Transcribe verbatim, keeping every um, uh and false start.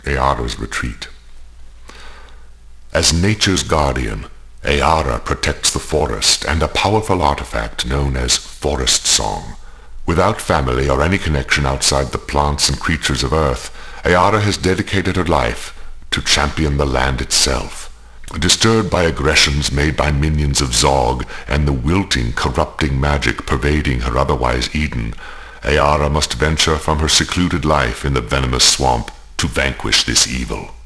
Eara's retreat. As nature's guardian, Eara protects the forest and a powerful artifact known as Forest Song. Without family or any connection outside the plants and creatures of Earth, Eara has dedicated her life to champion the land itself. Disturbed by aggressions made by minions of Zog and the wilting, corrupting magic pervading her otherwise Eden, Eara must venture from her secluded life in the venomous swamp to vanquish this evil.